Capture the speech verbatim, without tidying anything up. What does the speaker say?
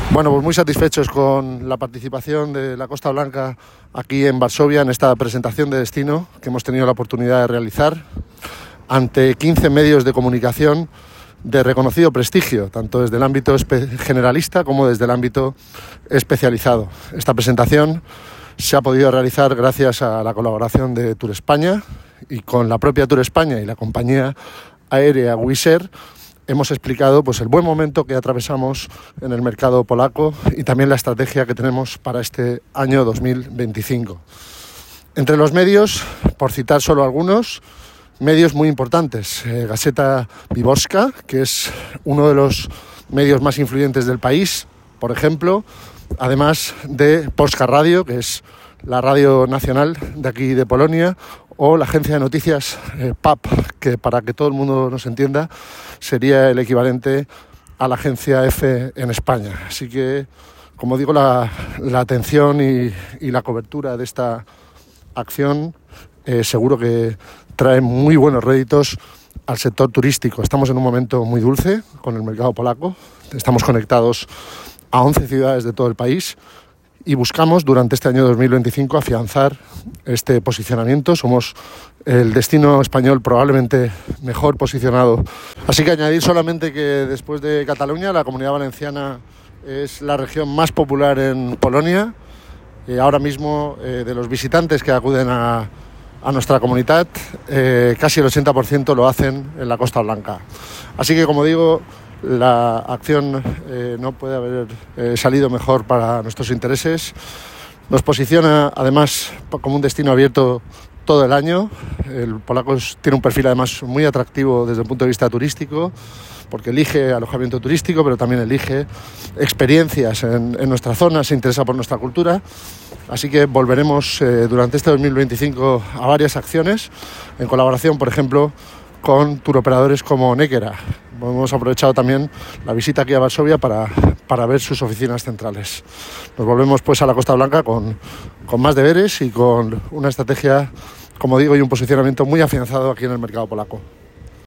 Bueno, pues muy satisfechos con la participación de la Costa Blanca aquí en Varsovia en esta presentación de destino que hemos tenido la oportunidad de realizar ante quince medios de comunicación de reconocido prestigio, tanto desde el ámbito generalista como desde el ámbito especializado. Esta presentación se ha podido realizar gracias a la colaboración de Tour España, y con la propia Tour España y la compañía aérea Wizz Air hemos explicado pues, el buen momento que atravesamos en el mercado polaco y también la estrategia que tenemos para este año dos mil veinticinco. Entre los medios, por citar solo algunos, medios muy importantes. Eh, Gazeta Wyborcza, que es uno de los medios más influyentes del país, por ejemplo, además de Polska Radio, que es la radio nacional de aquí de Polonia, o la agencia de noticias eh, P A P, que para que todo el mundo nos entienda sería el equivalente a la agencia F en España. Así que, como digo, la, la atención y, y la cobertura de esta acción eh, seguro que trae muy buenos réditos al sector turístico. Estamos en un momento muy dulce con el mercado polaco. Estamos conectados a once ciudades de todo el país y buscamos durante este año dos mil veinticinco afianzar este posicionamiento. Somos el destino español probablemente mejor posicionado. Así que añadir solamente que después de Cataluña, la Comunidad Valenciana es la región más popular en Polonia. Eh, ahora mismo, eh, de los visitantes que acuden a, a nuestra comunidad, eh, casi el ochenta por ciento lo hacen en la Costa Blanca. Así que, como digo, la acción eh, no puede haber eh, salido mejor para nuestros intereses. Nos posiciona además como un destino abierto todo el año. El polaco tiene un perfil además muy atractivo desde el punto de vista turístico, porque elige alojamiento turístico, pero también elige experiencias en, en nuestra zona, se interesa por nuestra cultura. Así que volveremos eh, durante este dos mil veinticinco a varias acciones, en colaboración, por ejemplo, con turoperadores como Nekera. Hemos aprovechado también la visita aquí a Varsovia para, para ver sus oficinas centrales. Nos volvemos pues a la Costa Blanca con, con más deberes y con una estrategia, como digo, y un posicionamiento muy afianzado aquí en el mercado polaco.